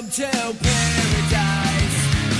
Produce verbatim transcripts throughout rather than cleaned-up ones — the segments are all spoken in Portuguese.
Welcome to paradise.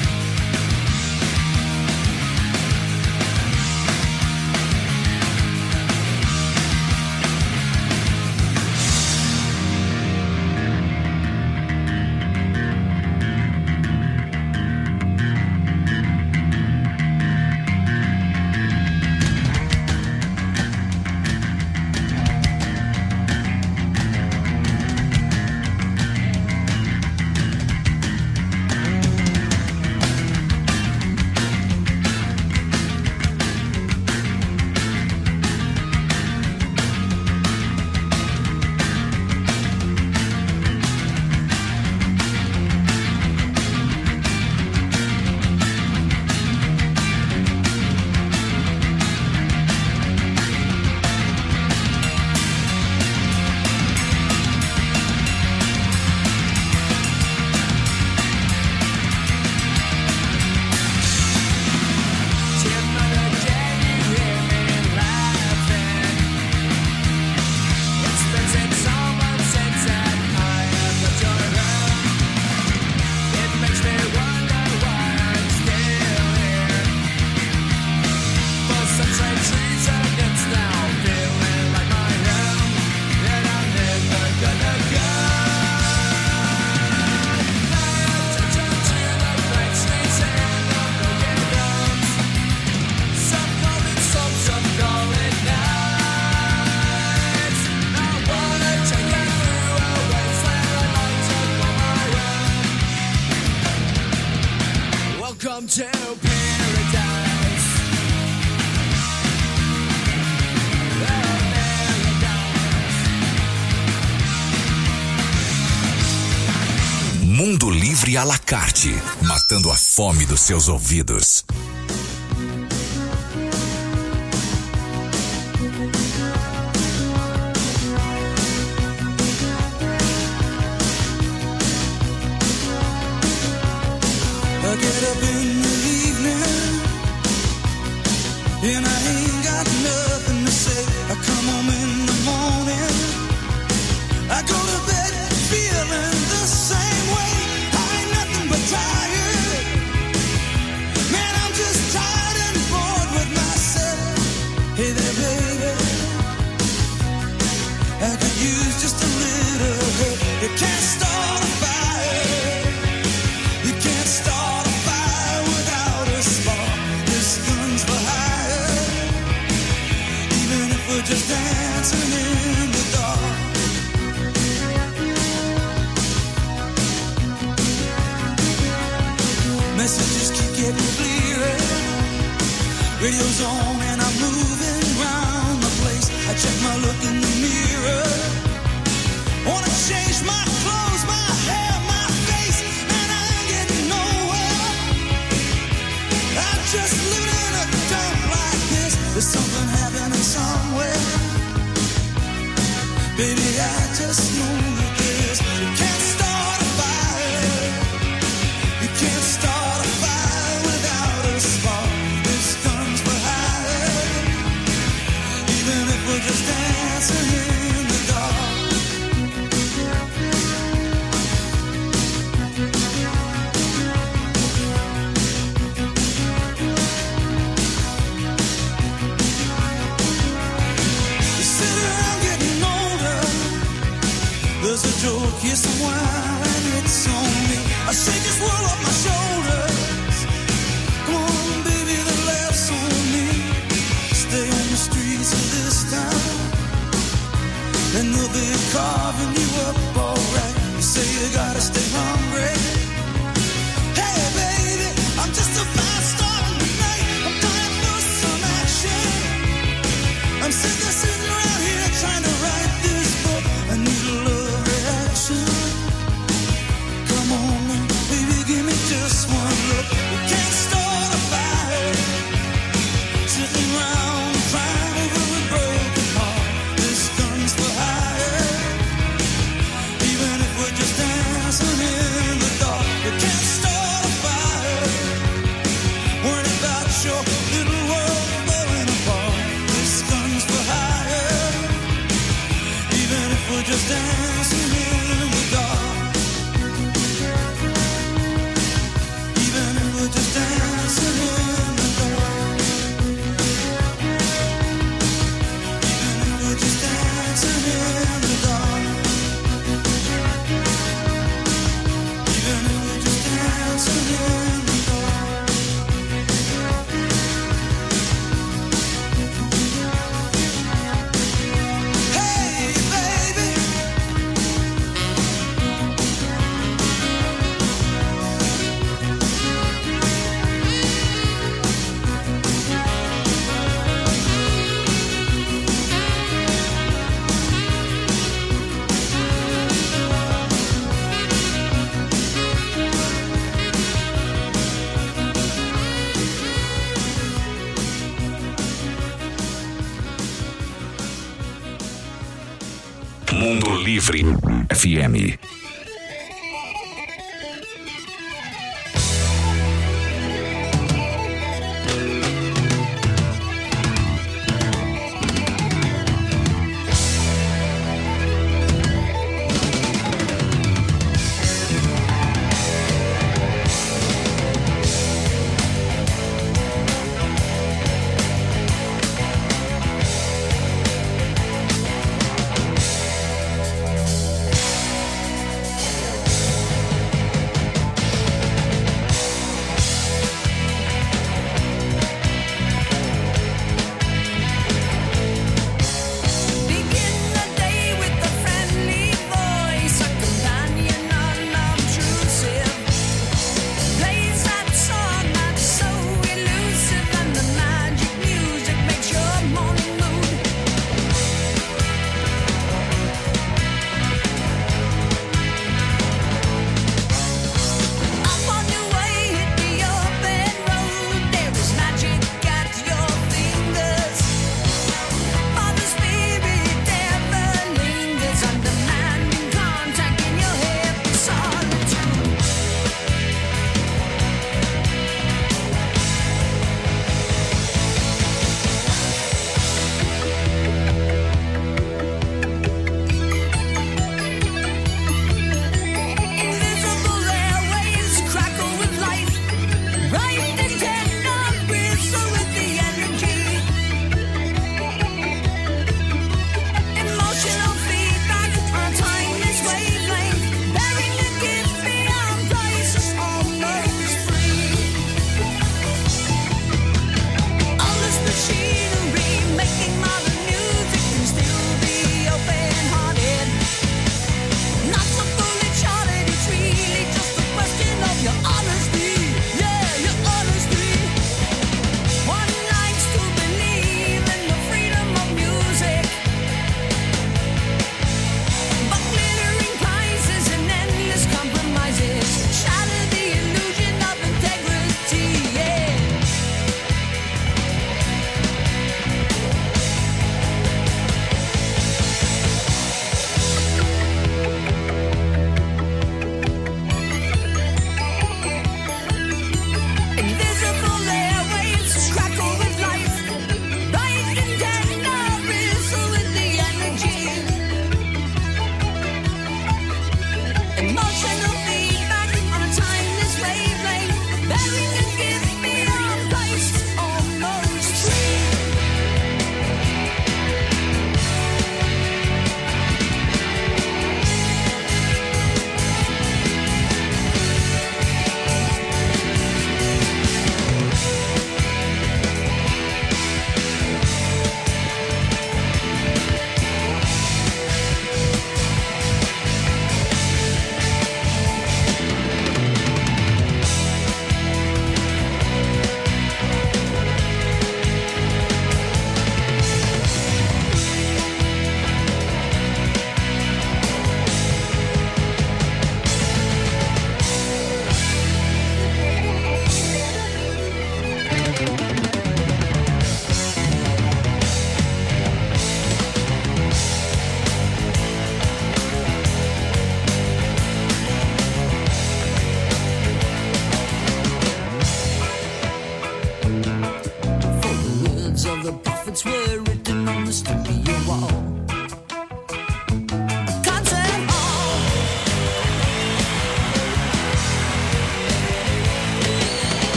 Welcome to paradise. Mundo Livre à la carte, matando a fome dos seus ouvidos. And I ain't got nothing to say. I come home in the morning, I go to bed feeling the same way. I ain't nothing but tired. Man, I'm just tired and bored with myself. Hey there, baby, I could use just a little help. You can't start a fire. You can't start a fire without a spark. This gun's for hire. We're just dancing in the dark. Messages keep getting clearer. Radio's on and I'm moving around the place. I check my look in the mirror. Wanna change my clothes, my hair, my face, and I ain't getting nowhere. I'm just living in a dump like this. There's something happening somewhere. Baby, I just know that this. You can't start a fire. You can't start a fire without a spark. This gun's for hire. Even if we're just dancing in the dark. There's a joke, here's some wine, and it's on me. I shake this world off my shoulders. Come on, baby, the laugh's on me. Stay on the streets of this town, and they'll be carving you up alright. You say you gotta stay hungry. Hey, baby, I'm just a fast star tonight. I'm dying for some action. I'm sick of sitting around here trying to write this book. I need a love. Come on, baby, give me just one look. We can't start a fire. Sitting around crying over a broken heart. This gun's for hire. Even if we're just dancing in the dark, we can't start a fire. Worrying about your little world falling apart. This gun's for hire. Even if we're just dancing in the dark. Mundo Livre F M.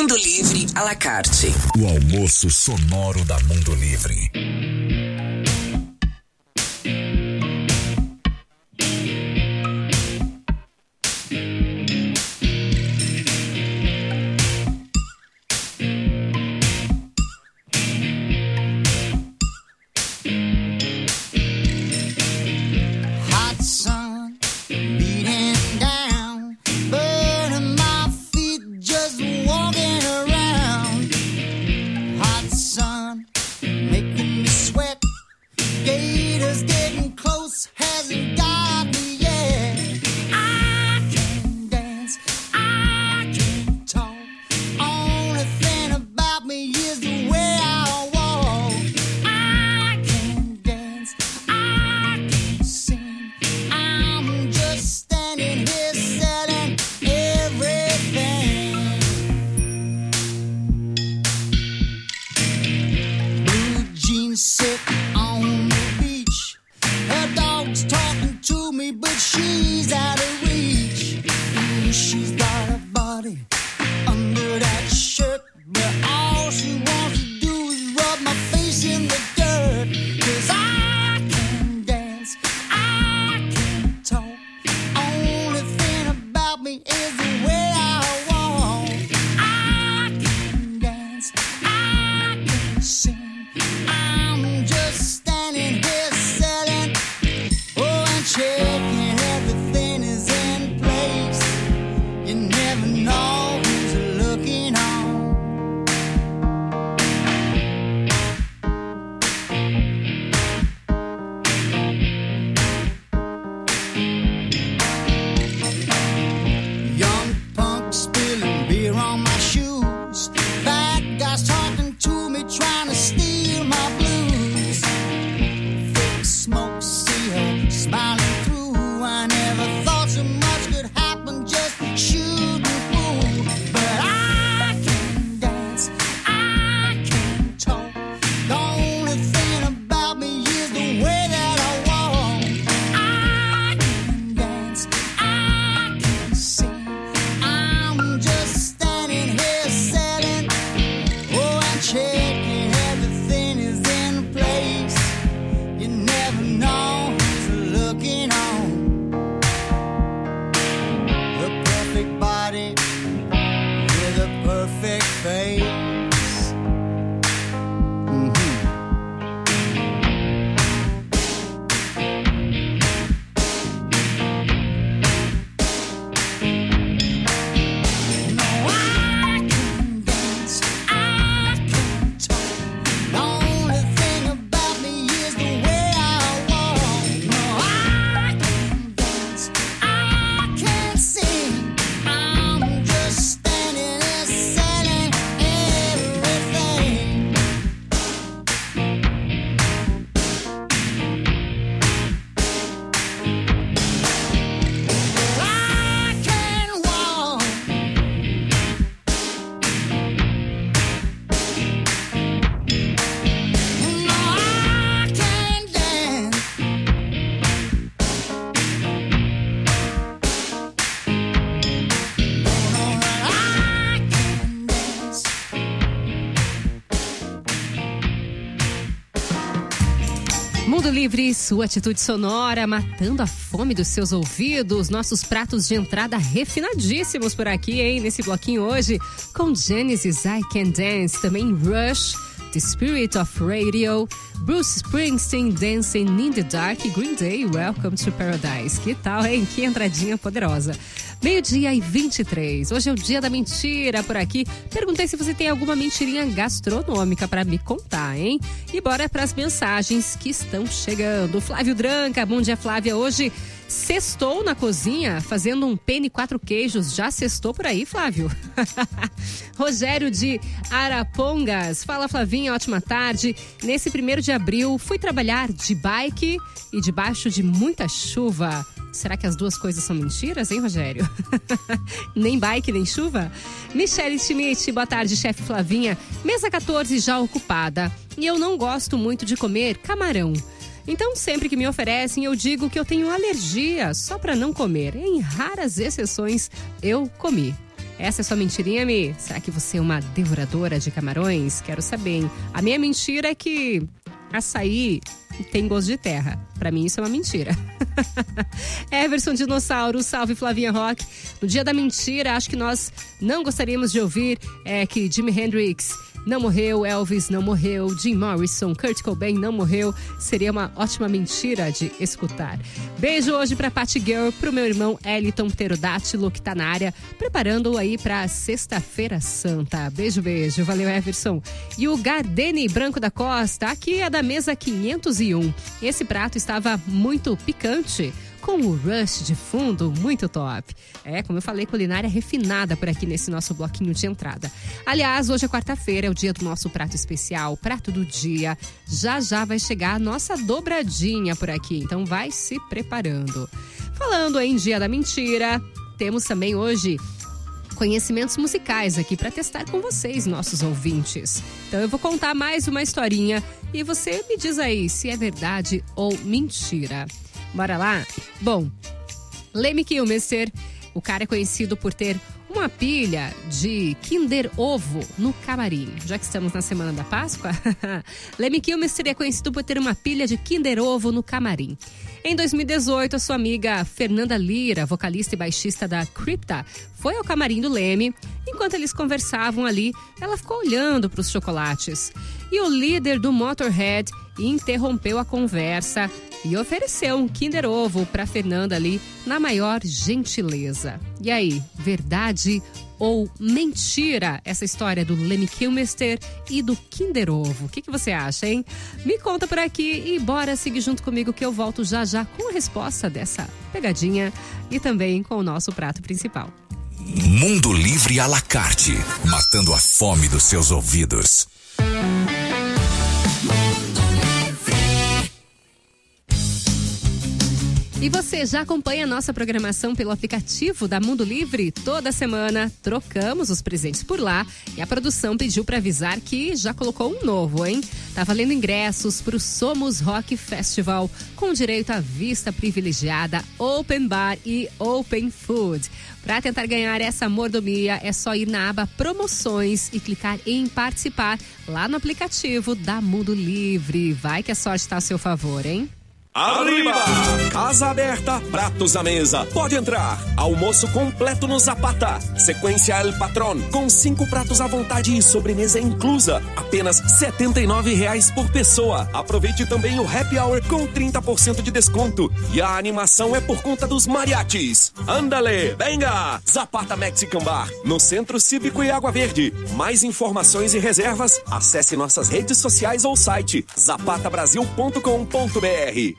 Mundo Livre à la carte. O almoço sonoro da Mundo Livre. Mundo Livre, sua atitude sonora, matando a fome dos seus ouvidos. Nossos pratos de entrada refinadíssimos por aqui, hein? Nesse bloquinho hoje, com Genesis, I Can Dance, também Rush, The Spirit of Radio, Bruce Springsteen, Dancing in the Dark, Green Day, Welcome to Paradise. Que tal, hein? Que entradinha poderosa. Meio-dia e vinte e três. Hoje é o dia da mentira por aqui. Perguntei se você tem alguma mentirinha gastronômica pra me contar, hein? E bora pras mensagens que estão chegando. Flávio Dranca, bom dia, Flávia. Hoje sextou na cozinha, fazendo um penne quatro queijos. Já sextou por aí, Flávio? Rogério de Arapongas. Fala, Flavinha, ótima tarde. Nesse primeiro de abril, fui trabalhar de bike e debaixo de muita chuva. Será que as duas coisas são mentiras, hein, Rogério? Nem bike, nem chuva? Michele Schmidt, boa tarde, chefe Flavinha. Mesa quatorze já ocupada. E eu não gosto muito de comer camarão. Então, sempre que me oferecem, eu digo que eu tenho alergia, só para não comer. Em raras exceções, eu comi. Essa é sua mentirinha, Mi? Será que você é uma devoradora de camarões? Quero saber, hein? A minha mentira é que açaí tem gosto de terra. Pra mim isso é uma mentira. Everson Dinossauro, salve Flavinha Rock. No dia da mentira, acho que nós não gostaríamos de ouvir é, que Jimi Hendrix não morreu, Elvis não morreu, Jim Morrison, Kurt Cobain não morreu. Seria uma ótima mentira de escutar. Beijo hoje pra Patty Girl, pro meu irmão Eliton Pterodátilo, que tá na área, preparando aí pra Sexta-feira Santa. Beijo, beijo. Valeu, Everson. E o Gardeni Branco da Costa, aqui é da mesa quinhentos e um. Esse prato estava muito picante, com o rush de fundo muito top. É, como eu falei, culinária refinada por aqui nesse nosso bloquinho de entrada. Aliás, hoje é quarta-feira, é o dia do nosso prato especial, prato do dia. Já já vai chegar a nossa dobradinha por aqui, então vai se preparando. Falando em Dia da Mentira, temos também hoje conhecimentos musicais aqui para testar com vocês, nossos ouvintes. Então eu vou contar mais uma historinha e você me diz aí se é verdade ou mentira. Bora lá? Bom, Lemmy Kilmister, o cara é conhecido por ter uma pilha de Kinder Ovo no camarim. Já que estamos na semana da Páscoa, Lemmy Kilmister é conhecido por ter uma pilha de Kinder Ovo no camarim. Em dois mil e dezoito, a sua amiga Fernanda Lira, vocalista e baixista da Crypta, foi ao camarim do Lemmy. Enquanto eles conversavam ali, ela ficou olhando para os chocolates. E o líder do Motorhead interrompeu a conversa e ofereceu um Kinder Ovo para Fernanda ali na maior gentileza. E aí, verdade ou mentira essa história do Lemmy Kilmister e do Kinder Ovo? O que, que você acha, hein? Me conta por aqui e bora seguir junto comigo que eu volto já já com a resposta dessa pegadinha e também com o nosso prato principal. Mundo Livre à la carte, matando a fome dos seus ouvidos. E você já acompanha a nossa programação pelo aplicativo da Mundo Livre? Toda semana trocamos os presentes por lá e a produção pediu para avisar que já colocou um novo, hein? Tá valendo ingressos para o Somos Rock Festival com direito à vista privilegiada, open bar e open food. Para tentar ganhar essa mordomia é só ir na aba promoções e clicar em participar lá no aplicativo da Mundo Livre. Vai que a sorte está a seu favor, hein? Arriba! Casa aberta, pratos à mesa. Pode entrar. Almoço completo no Zapata. Sequência El Patrón, com cinco pratos à vontade e sobremesa inclusa. Apenas setenta e nove reais por pessoa. Aproveite também o Happy Hour com trinta por cento de desconto. E a animação é por conta dos mariachis. Andale, venga! Zapata Mexican Bar, no Centro Cívico e Água Verde. Mais informações e reservas, acesse nossas redes sociais ou site zapata brasil ponto com ponto b r.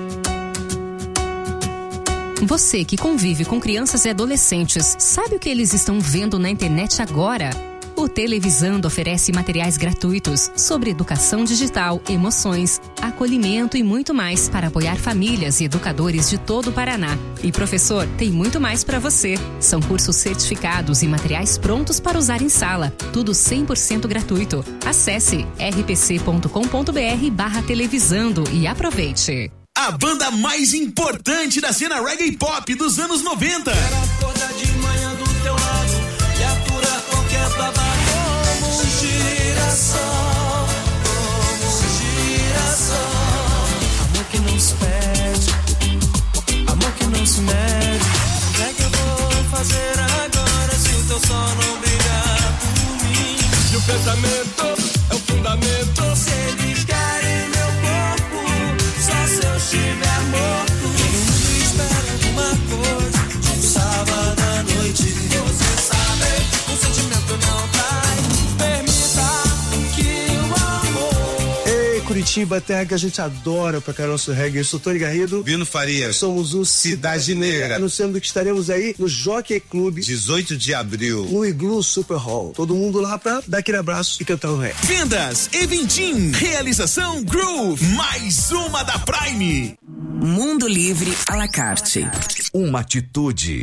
Você que convive com crianças e adolescentes, sabe o que eles estão vendo na internet agora? O Televisando oferece materiais gratuitos sobre educação digital, emoções, acolhimento e muito mais para apoiar famílias e educadores de todo o Paraná. E professor, tem muito mais para você. São cursos certificados e materiais prontos para usar em sala. Tudo cem por cento gratuito. Acesse r p c ponto com ponto b r barra televisando e aproveite. A banda mais importante da cena reggae pop dos anos noventa. Quero acordar de manhã do teu lado e aturar qualquer babado. Como um girassol, como um girassol. Amor que não se perde, amor que não se mede. O que é que eu vou fazer agora se o teu sol não brilhar por mim? E o pensamento é o fundamento. Se eles querem meu corpo, só se eu estiver morto. Todo mundo espera alguma coisa de um sábado à noite. Você sabe, o sentimento não trai. Permita que o amor. Ei, Curitiba, terra que a gente adora pra cá nosso reggae. Eu sou Tony Garrido. Vino Farias. Somos o Cidade Negra. Anunciando que estaremos aí no Jockey Club, dezoito de abril. no Iglu Super Hall. Todo mundo lá pra dar aquele abraço e cantar o reggae. Vendas Eventim. Realização Groove. Mais uma da Prime. Mundo Livre à la carte. Uma atitude.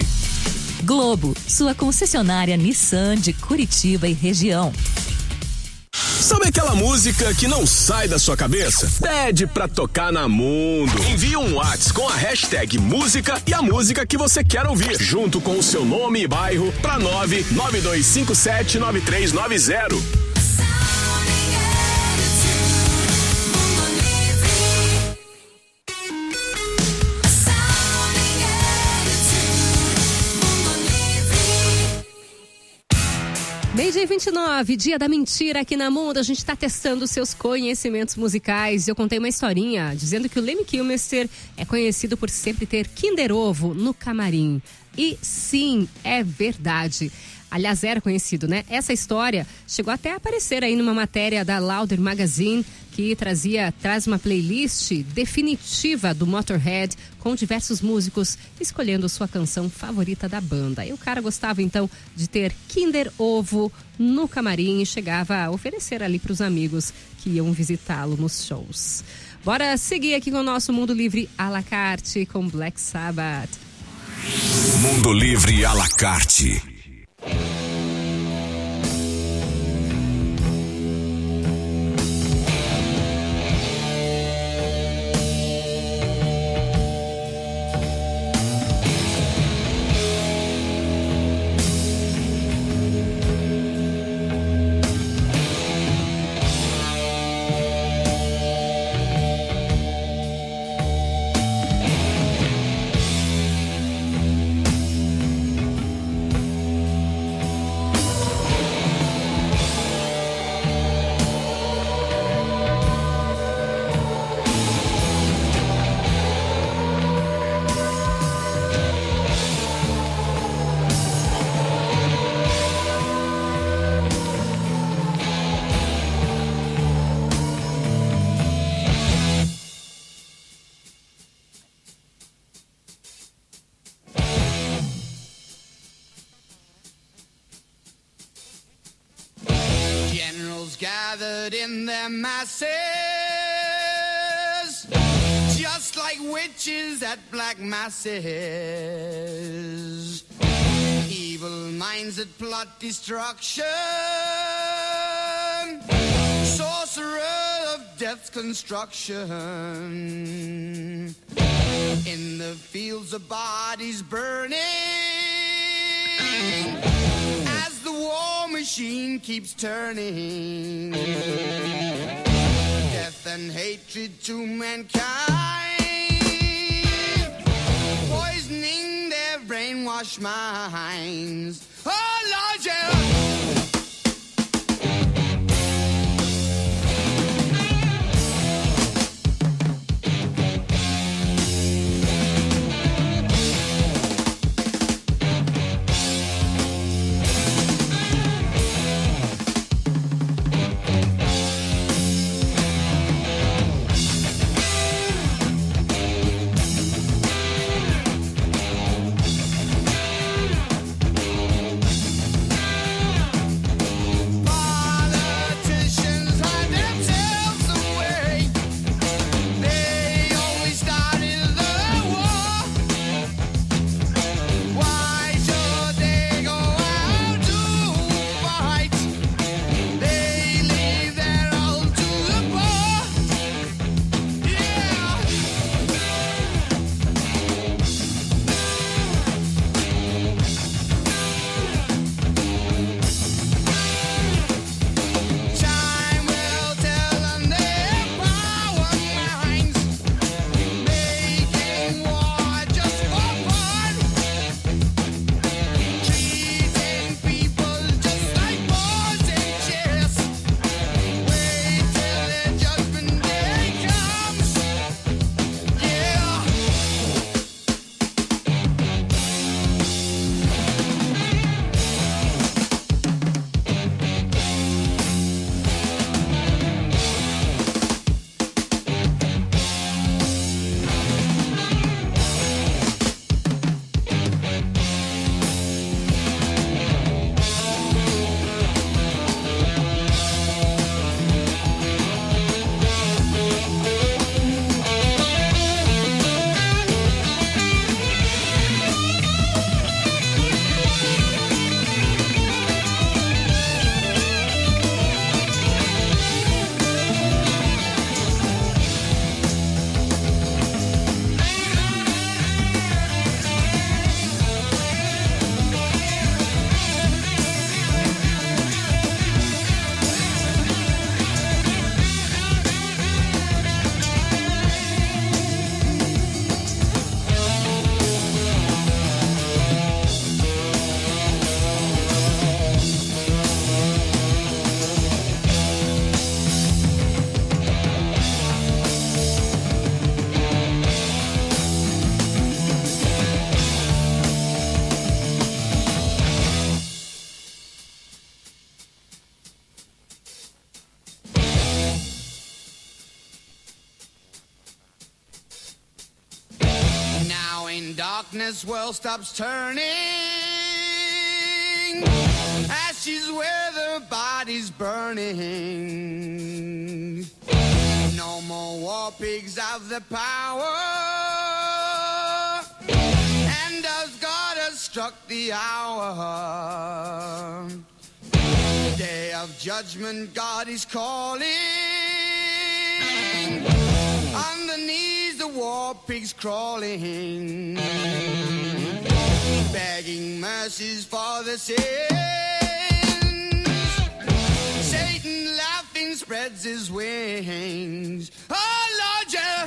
Globo, sua concessionária Nissan de Curitiba e região. Sabe aquela música que não sai da sua cabeça? Pede pra tocar na Mundo. Envie um WhatsApp com a hashtag música e a música que você quer ouvir, junto com o seu nome e bairro, pra nove nove dois cinco sete nove três nove zero. Meio-dia vinte e nove, dia da mentira aqui na Mundo. A gente está testando seus conhecimentos musicais. Eu contei uma historinha dizendo que o Lemmy Kilmister é conhecido por sempre ter Kinder Ovo no camarim. E sim, é verdade. Aliás, era conhecido, né? Essa história chegou até a aparecer aí numa matéria da Louder Magazine, que trazia, traz uma playlist definitiva do Motorhead, com diversos músicos escolhendo sua canção favorita da banda. E o cara gostava, então, de ter Kinder Ovo no camarim e chegava a oferecer ali para os amigos que iam visitá-lo nos shows. Bora seguir aqui com o nosso Mundo Livre à la carte com Black Sabbath. Mundo Livre à la carte. Gathered in their masses, just like witches at black masses. Evil minds that plot destruction, sorcerer of death's construction. In the fields of bodies burning, the war machine keeps turning. Death and hatred to mankind, poisoning their brainwashed minds. Oh Lord, yeah. darkness world stops turning, ashes where the body's burning. No more war pigs have the power, and as God has struck the hour, day of judgment God is calling. On the knees the war pigs crawling, begging mercies for the sins. Satan laughing spreads his wings. Oh Lord, yeah.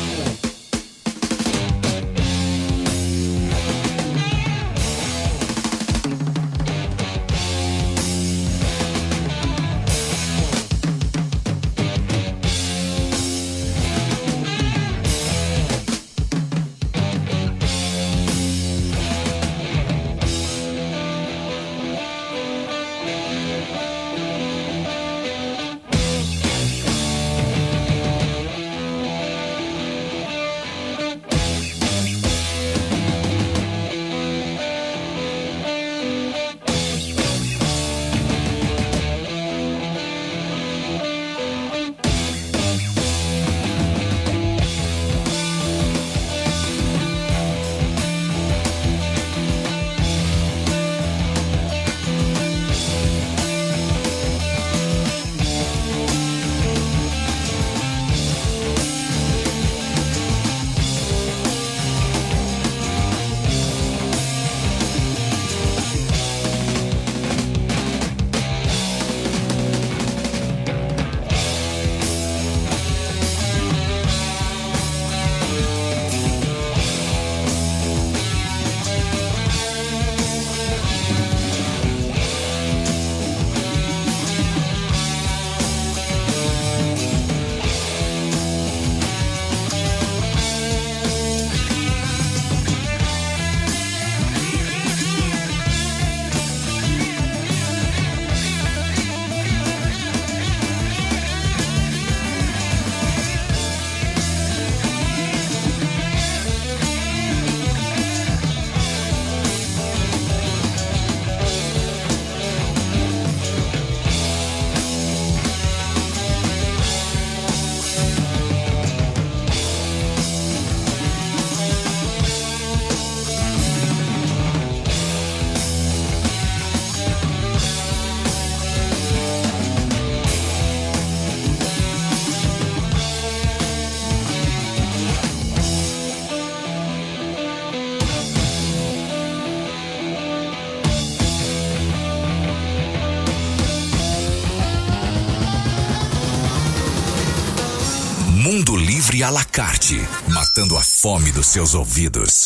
Mundo Livre à la carte, matando a fome dos seus ouvidos.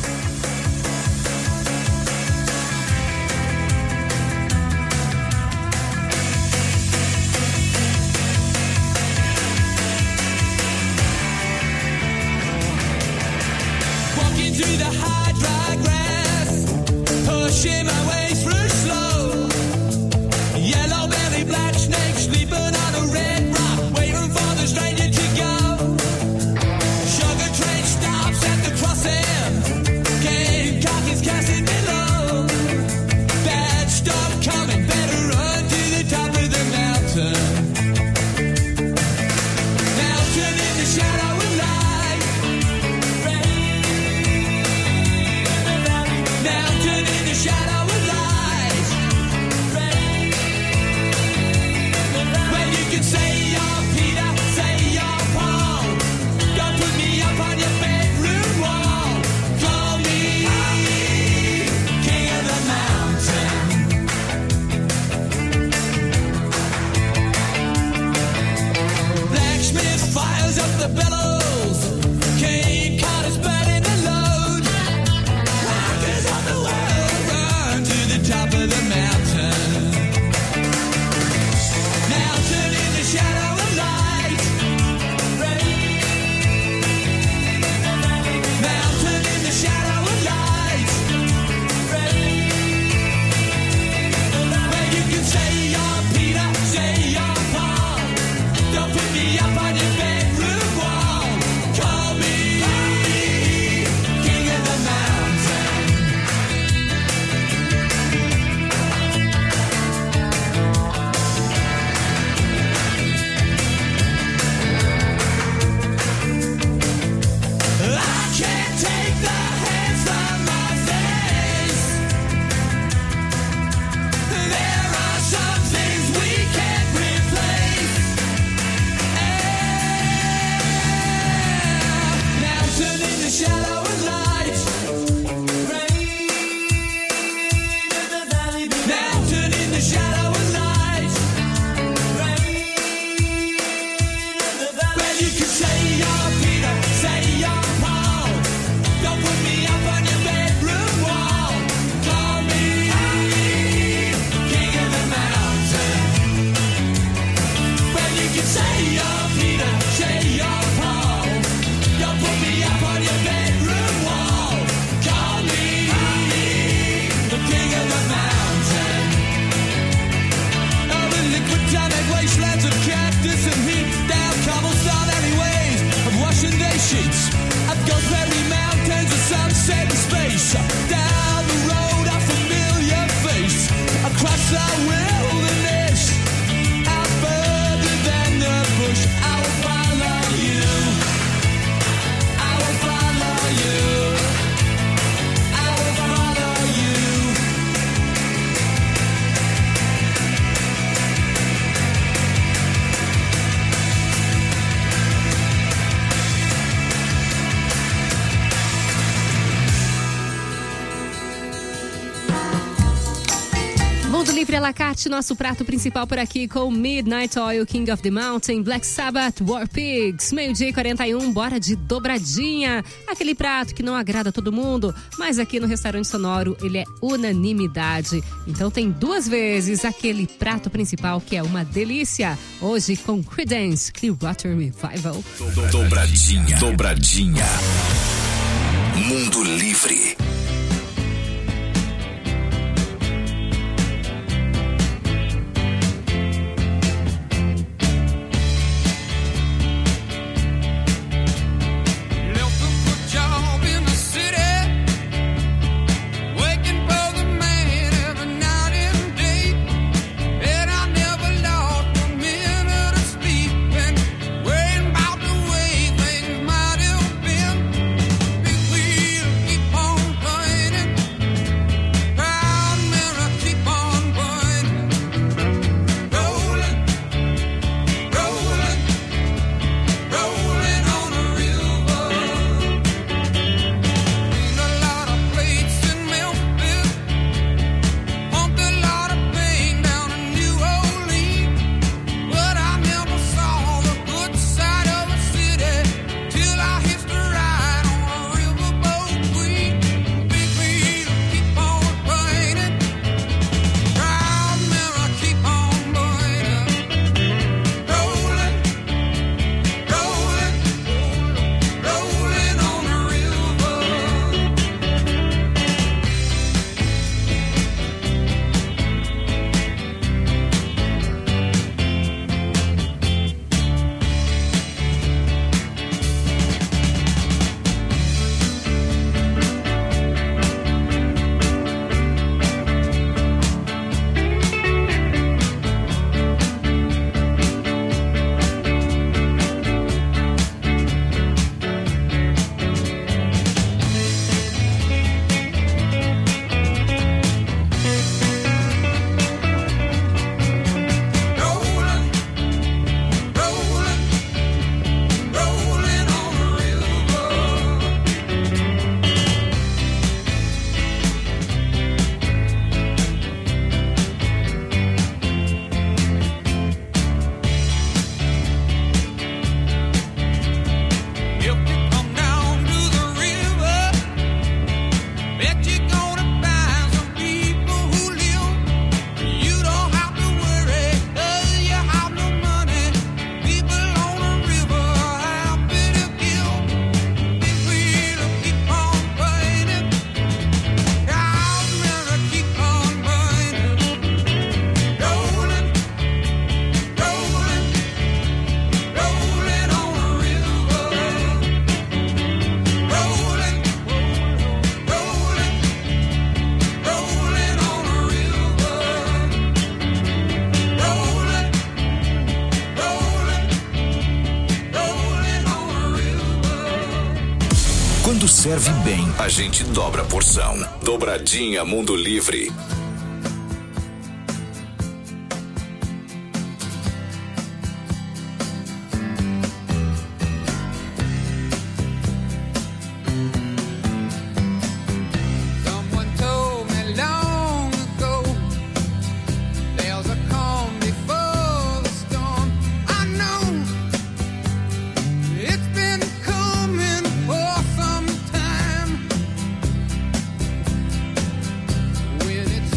Walking through the high dry grass, pushing my way through slow. Yellow belly, black snake sleeping on a red rock, waiting for the stranger to go. Sugar train stops at the crossing. Livre à la carte, nosso prato principal por aqui com Midnight Oil, King of the Mountain, Black Sabbath, War Pigs, meio-dia e quarenta e um, bora de dobradinha. Aquele prato que não agrada todo mundo, mas aqui no Restaurante Sonoro ele é unanimidade. Então tem duas vezes aquele prato principal que é uma delícia. Hoje com Creedence Clearwater Revival. Dobradinha, dobradinha. Mundo Livre. Quando serve bem, a gente dobra a porção. Dobradinha Mundo Livre. When it's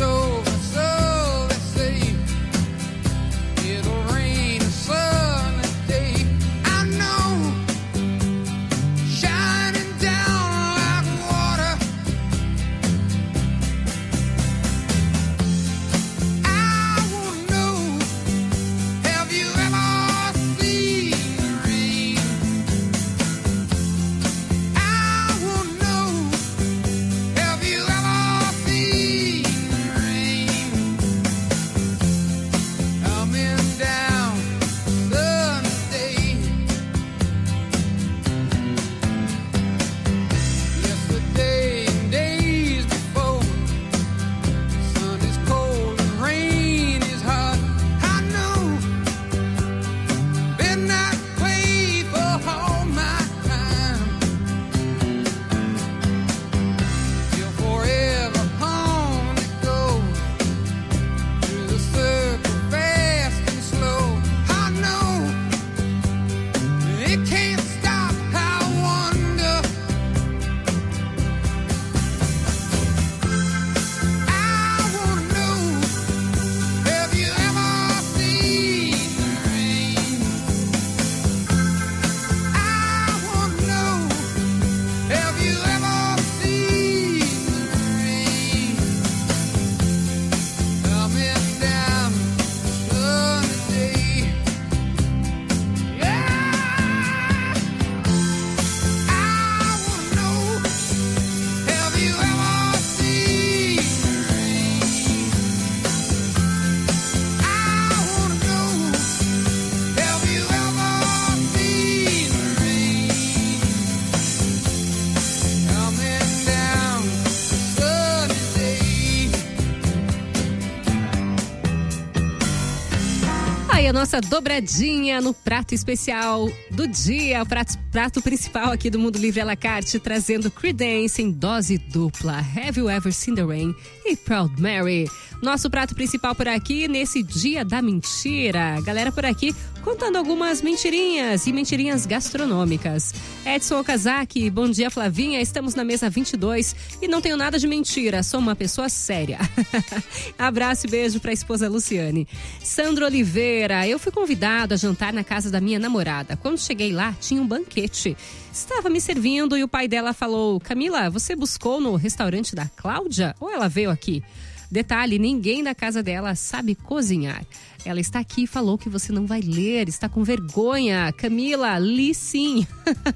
Aí a nossa dobradinha no prato especial do dia, o prato, prato principal aqui do Mundo Livre à la carte, trazendo Creedence em dose dupla, Have You Ever Seen the Rain e Proud Mary. Nosso prato principal por aqui nesse dia da mentira. Galera por aqui contando algumas mentirinhas e mentirinhas gastronômicas. Edson Okazaki, bom dia Flavinha, estamos na mesa vinte e dois e não tenho nada de mentira, sou uma pessoa séria. Abraço e beijo pra esposa Luciane. Sandro Oliveira, eu fui convidado a jantar na casa da minha namorada. Quando cheguei lá, tinha um banquete. Estava me servindo e o pai dela falou: Camila, você buscou no restaurante da Cláudia ou ela veio aqui? Detalhe, ninguém da casa dela sabe cozinhar. Ela está aqui e falou que você não vai ler, está com vergonha. Camila, li sim.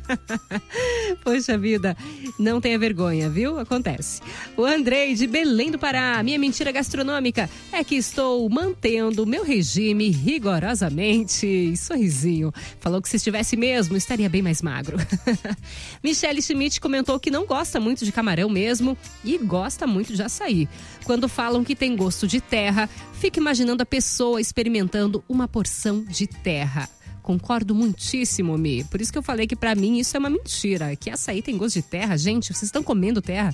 Poxa vida, não tenha vergonha, viu? Acontece. O Andrei de Belém do Pará, minha mentira gastronômica é que estou mantendo meu regime rigorosamente. Sorrisinho. Falou que se estivesse mesmo, estaria bem mais magro. Michele Schmidt comentou que não gosta muito de camarão mesmo e gosta muito de açaí. Quando falam que tem gosto de terra, fica imaginando a pessoa experimentando uma porção de terra. Concordo muitíssimo, Mi. Por isso que eu falei que pra mim isso é uma mentira. Que açaí tem gosto de terra. Gente, vocês estão comendo terra?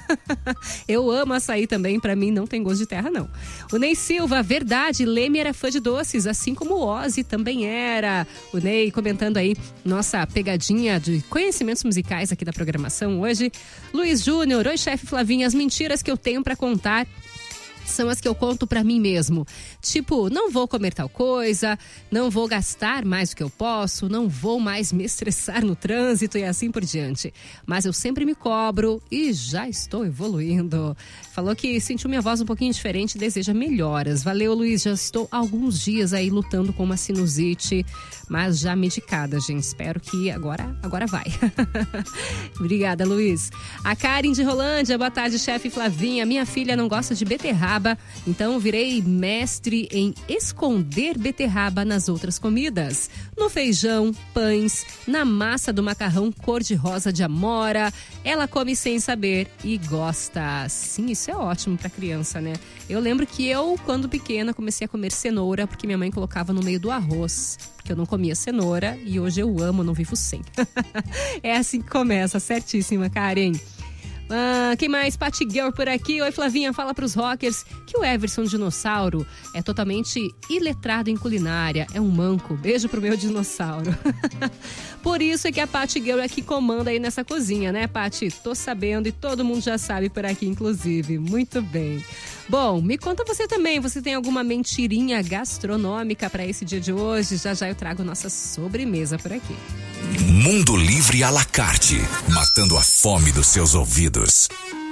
Eu amo açaí também. Pra mim não tem gosto de terra, não. O Ney Silva, verdade. Leme era fã de doces, assim como o Ozzy também era. O Ney comentando aí nossa pegadinha de conhecimentos musicais aqui da programação hoje. Luiz Júnior, oi chefe Flavinha. As mentiras que eu tenho pra contar são as que eu conto pra mim mesmo. Tipo, não vou comer tal coisa, não vou gastar mais do que eu posso, não vou mais me estressar no trânsito e assim por diante. Mas eu sempre me cobro e já estou evoluindo. Falou que sentiu minha voz um pouquinho diferente e deseja melhoras. Valeu, Luiz. Já estou há alguns dias aí lutando com uma sinusite, mas já medicada, gente. Espero que agora, agora vai. Obrigada, Luiz. A Karen de Rolândia, boa tarde, chefe Flavinha. Minha filha não gosta de beterraba, então virei mestre em esconder beterraba nas outras comidas. No feijão, pães, na massa do macarrão cor-de-rosa de amora. Ela come sem saber e gosta. Sim, isso é ótimo pra criança, né? Eu lembro que eu, quando pequena, comecei a comer cenoura porque minha mãe colocava no meio do arroz. Porque eu não comia cenoura e hoje eu amo, não vivo sem. É assim que começa, certíssima, Karen. Ah, quem mais? Patty Girl por aqui. Oi, Flavinha, fala pros rockers que o Everson Dinossauro é totalmente iletrado em culinária. É um manco. Beijo pro meu dinossauro. Por isso é que a Patty Girl é que comanda aí nessa cozinha, né, Patty? Tô sabendo e todo mundo já sabe por aqui, inclusive. Muito bem. Bom, me conta você também. Você tem alguma mentirinha gastronômica para esse dia de hoje? Já já eu trago nossa sobremesa por aqui. Mundo Livre à la carte, matando a fome dos seus ouvidos.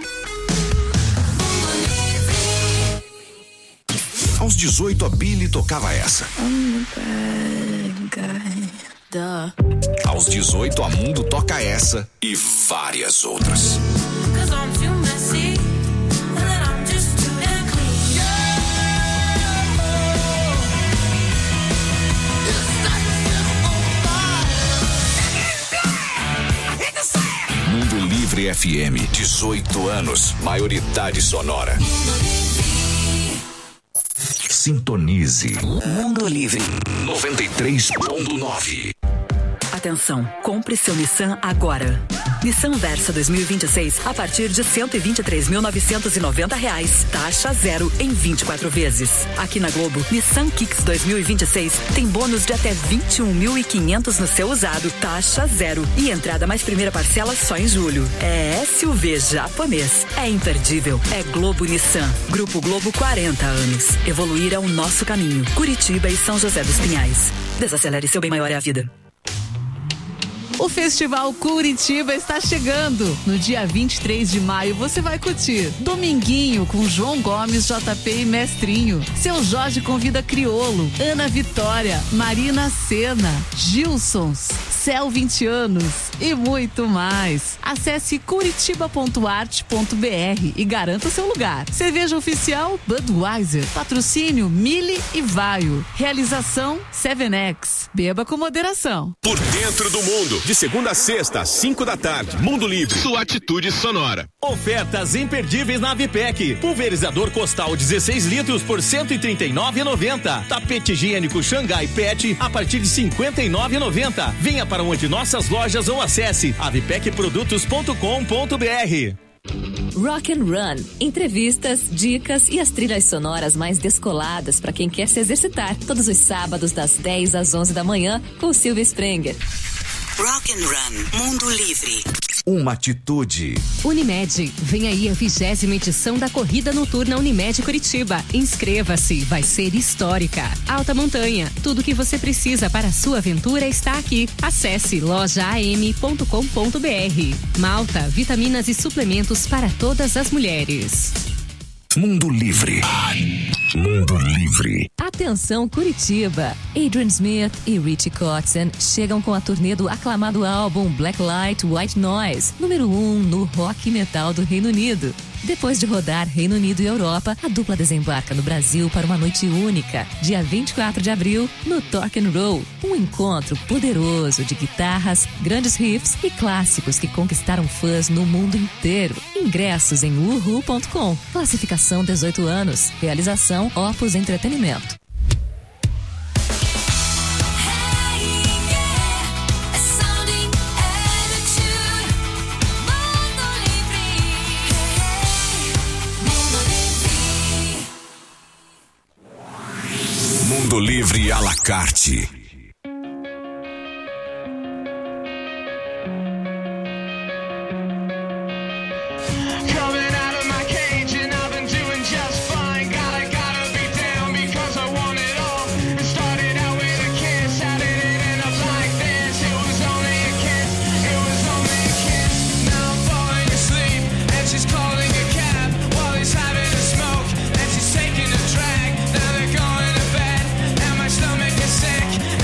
Aos dezoito, a Billy tocava essa. Aos dezoito, a Mundo toca essa e várias outras. Mundo Livre F M, dezoito anos, maioridade sonora. Sintonize. Mundo Livre. noventa e três ponto nove. Atenção, compre seu Nissan agora. Nissan Versa dois mil e vinte e seis a partir de cento e vinte e três mil novecentos e noventa reais. Taxa zero em vinte e quatro vezes. Aqui na Globo, Nissan Kicks dois mil e vinte e seis tem bônus de até vinte e um mil e quinhentos no seu usado. Taxa zero e entrada mais primeira parcela só em julho. É S U V japonês. É imperdível. É Globo Nissan. Grupo Globo, quarenta anos. Evoluir é o nosso caminho. Curitiba e São José dos Pinhais. Desacelere, seu bem maior é a vida. O Festival Curitiba está chegando. No dia vinte e três de maio você vai curtir Dominguinho com João Gomes, J P e Mestrinho. Seu Jorge convida Criolo, Ana Vitória, Marina Sena, Gilsons, Céu vinte anos e muito mais. Acesse curitiba ponto arte ponto br e garanta seu lugar. Cerveja oficial Budweiser, patrocínio Mille e Vaio. Realização seven X. Beba com moderação. Por dentro do mundo, de segunda a sexta, às cinco da tarde. Mundo Livre. Sua atitude sonora. Ofertas imperdíveis na Vipec. Pulverizador Costal dezesseis litros por cento e trinta e nove reais e noventa centavos. Tapete higiênico Xangai Pet a partir de cinquenta e nove reais e noventa centavos. Venha para uma de nossas lojas ou acesse avipec produtos ponto com ponto br. Rock and Run. Entrevistas, dicas e as trilhas sonoras mais descoladas para quem quer se exercitar. Todos os sábados das dez às onze da manhã com Silvia Sprenger. Rock and Run. Mundo Livre. Uma atitude. Unimed, vem aí a vigésima edição da Corrida Noturna Unimed Curitiba. Inscreva-se, vai ser histórica. Alta Montanha, tudo que você precisa para a sua aventura está aqui. Acesse loja a m ponto com ponto br. Malta, vitaminas e suplementos para todas as mulheres. Mundo Livre. Mundo Livre. Atenção Curitiba! Adrian Smith e Richie Kotzen chegam com a turnê do aclamado álbum Black Light White Noise, número um no rock metal do Reino Unido. Depois de rodar Reino Unido e Europa, a dupla desembarca no Brasil para uma noite única, dia vinte e quatro de abril, no Torque and Roll. Um encontro poderoso de guitarras, grandes riffs e clássicos que conquistaram fãs no mundo inteiro. Ingressos em uhu ponto com. Classificação dezoito anos. Realização Opus Entretenimento. Mundo Livre à la carte. Sick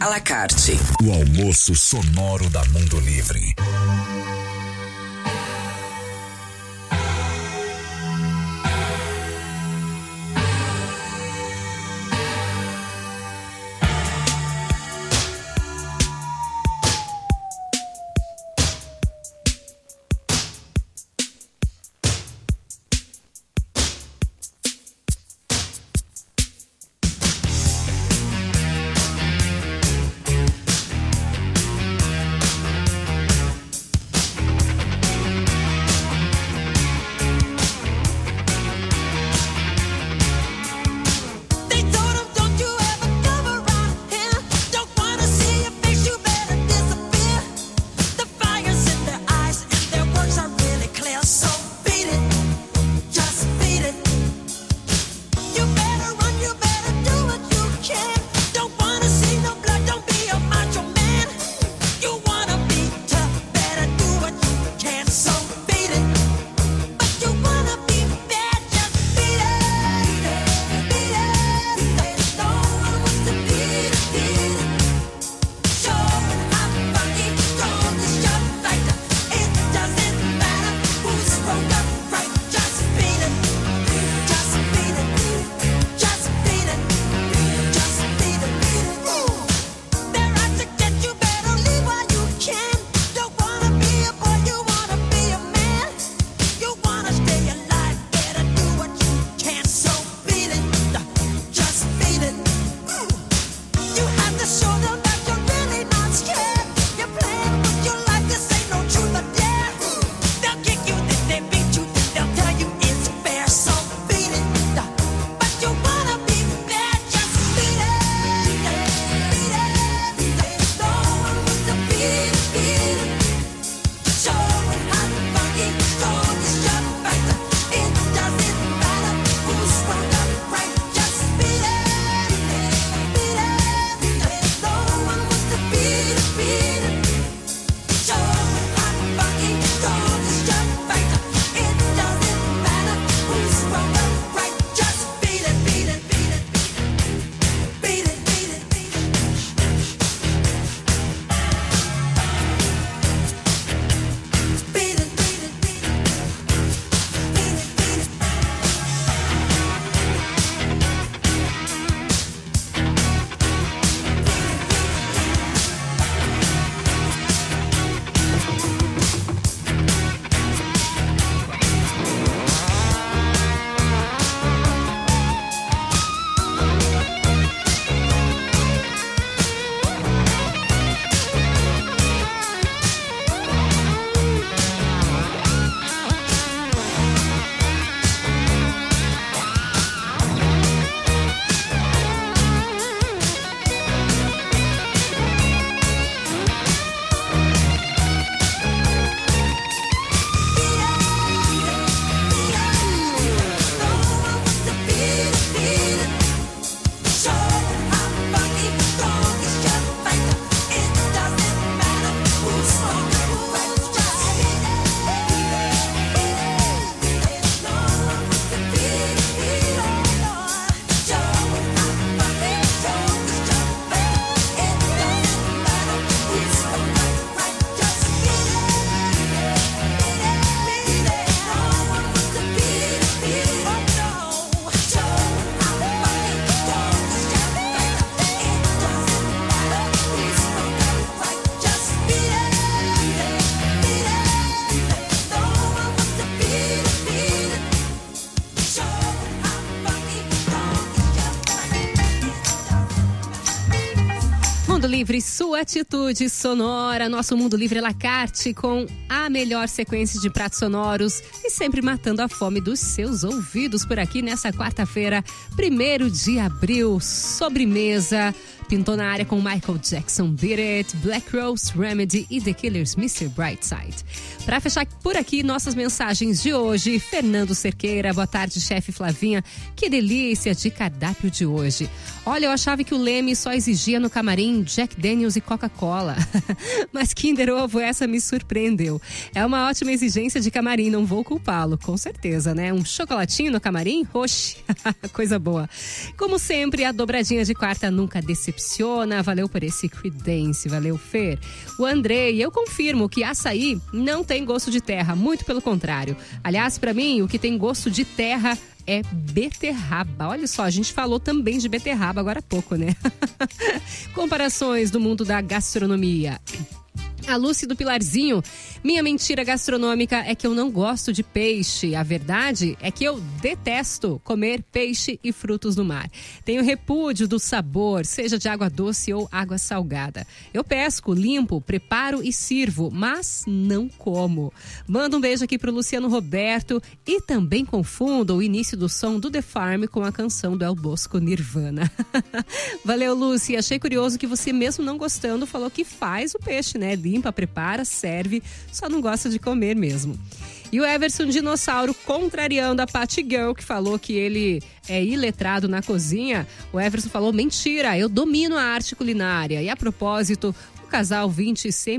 la carte. O almoço sonoro da Mundo Livre. Mundo Livre, sua atitude sonora, nosso Mundo Livre à la carte com a melhor sequência de pratos sonoros e sempre matando a fome dos seus ouvidos por aqui nessa quarta-feira, primeiro de abril, sobremesa. Pintou na área com Michael Jackson, Beat It, Black Rose Remedy e The Killers, mister Brightside. Para fechar por aqui nossas mensagens de hoje, Fernando Cerqueira, boa tarde, chefe Flavinha, que delícia de cardápio de hoje. Olha, eu achava que o Leme só exigia no camarim Jack Daniels e Coca-Cola, mas Kinder Ovo, essa me surpreendeu. É uma ótima exigência de camarim, não vou culpá-lo, com certeza, né? Um chocolatinho no camarim? Oxi, coisa boa. Como sempre, a dobradinha de quarta nunca decepciona. decepciona. Valeu por esse Creedence, valeu, Fer. O Andrei, eu confirmo que açaí não tem gosto de terra, muito pelo contrário. Aliás, pra mim, o que tem gosto de terra é beterraba. Olha só, a gente falou também de beterraba agora há pouco, né? Comparações do mundo da gastronomia. A Lúcia do Pilarzinho, minha mentira gastronômica é que eu não gosto de peixe. A verdade é que eu detesto comer peixe e frutos do mar. Tenho repúdio do sabor, seja de água doce ou água salgada. Eu pesco, limpo, preparo e sirvo, mas não como. Manda um beijo aqui pro Luciano Roberto e também confundo o início do som do The Farm com a canção do El Bosco Nirvana. Valeu, Lúcia. Achei curioso que você, mesmo não gostando, falou que faz o peixe, né? Limpa, prepara, serve, só não gosta de comer mesmo. E o Everson Dinossauro contrariando a Patty Girl, que falou que ele é iletrado na cozinha. O Everson falou, mentira, eu domino a arte culinária. E a propósito, o casal vinte sempre